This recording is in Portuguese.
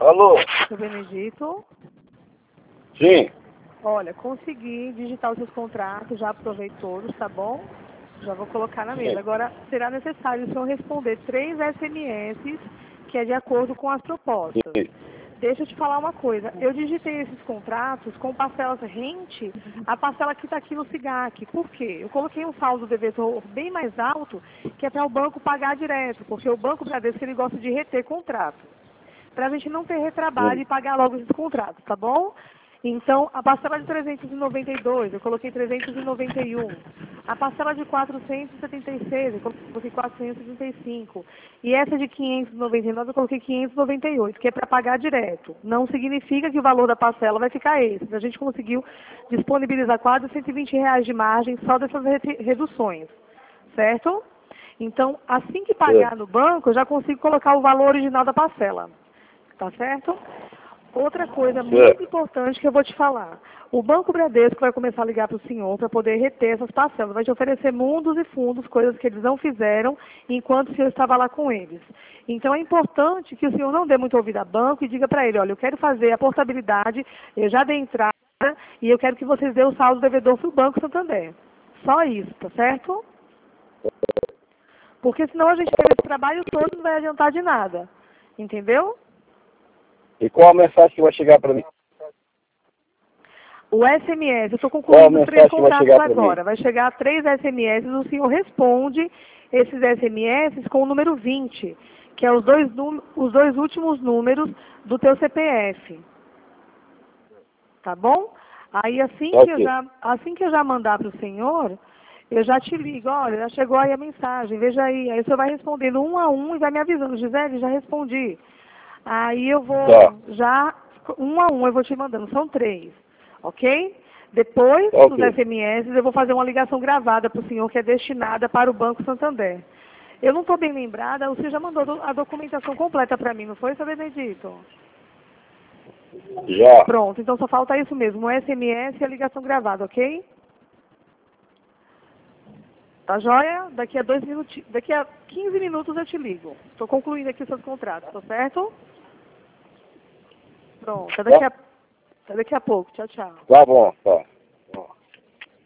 Alô? Seu Benedito. Sim. Olha, consegui digitar os seus contratos, já aprovei todos, tá bom? Já vou colocar na mesa. Sim. Agora, será necessário o senhor responder 3 SMS, que é de acordo com as propostas. Sim. Deixa eu te falar uma coisa. Eu digitei esses contratos com parcelas rente, a parcela que está aqui no SIGAC. Por quê? Eu coloquei um saldo devedor bem mais alto, que é para o banco pagar direto, porque o Banco Bradesco ele gosta de reter contrato. Para a gente não ter retrabalho e pagar logo esses contratos, tá bom? Então, a parcela de 392, eu coloquei 391. A parcela de 476, eu coloquei 475. E essa de 599, eu coloquei 598, que é para pagar direto. Não significa que o valor da parcela vai ficar esse. A gente conseguiu disponibilizar quase R$ 120 de margem só dessas reduções, certo? Então, assim que pagar no banco, eu já consigo colocar o valor original da parcela. Tá certo? Outra coisa muito importante que eu vou te falar. O Banco Bradesco vai começar a ligar para o senhor para poder reter essas parcelas. Vai te oferecer mundos e fundos, coisas que eles não fizeram enquanto o senhor estava lá com eles. Então é importante que o senhor não dê muito ouvido a banco e diga para ele, olha, eu quero fazer a portabilidade, eu já dei entrada e eu quero que vocês dêem o saldo devedor para o Banco Santander. Só isso, tá certo? Porque senão a gente fez esse trabalho todo e não vai adiantar de nada. Entendeu? E qual a mensagem que vai chegar para mim? O SMS, eu estou concluindo os 3 Qual a mensagem que vai contatos chegar para mim? agora. Vai chegar 3 SMS, o senhor responde esses SMS com o número 20, que é os dois últimos números do teu CPF. Tá bom? Aí assim que eu já mandar para o senhor, eu já te ligo, olha, já chegou aí a mensagem, veja aí. Aí o senhor vai respondendo um a um e vai me avisando, Gisele, já respondi. Aí eu vou um a um eu vou te mandando, são 3, ok? Depois dos SMS, eu vou fazer uma ligação gravada para o senhor que é destinada para o Banco Santander. Eu não estou bem lembrada, você já mandou a documentação completa para mim, não foi, seu Benedito? Já. Pronto, então só falta isso mesmo, o SMS e a ligação gravada, ok? Tá joia? Daqui a 15 minutos eu te ligo. Estou concluindo aqui os seus contratos, tá certo? Pronto, até daqui a pouco. Tchau, tchau. Tá bom, tá.